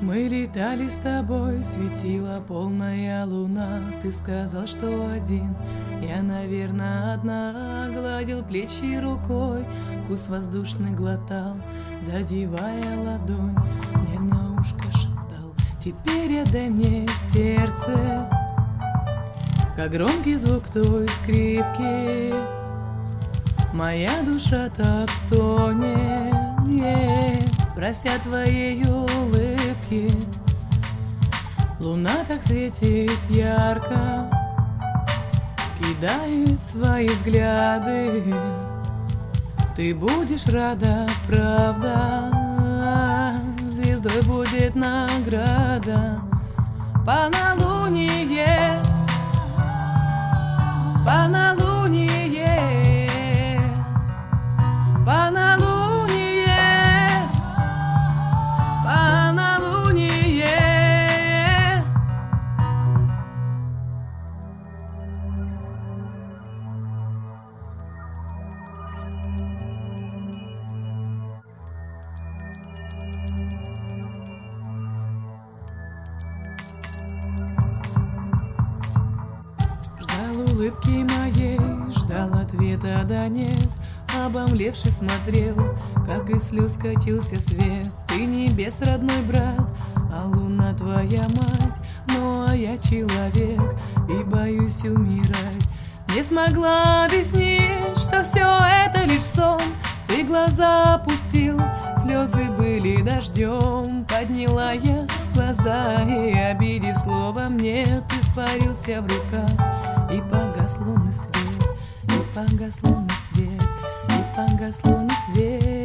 Мы летали с тобой, светила полная луна. Ты сказал, что один, я, наверное, одна. Гладил плечи рукой, вкус воздушный глотал, задевая ладонь, мне на ушко шептал: теперь отдай мне сердце, как громкий звук той скрипки. Моя душа так стонет, прося твоей улыбки. Луна так светит ярко, кидает свои взгляды. Ты будешь рада, правда, звездой будет награда. Полнолуние, полнолуние, полнолуние, полнолуние. Ждал улыбки моей, ждал ответа, да нет. Обомлевший смотрел, как из слез катился свет. Ты небес родной брат, а луна твоя мать. Ну а я человек и боюсь умирать. Не смогла объяснить, что все это лишь сон. Ты глаза опустил, слезы были дождем. Подняла я глаза и, обидев словом нет, испарился в руках. И погас лунный свет, и погас лунный свет, и погас лунный свет.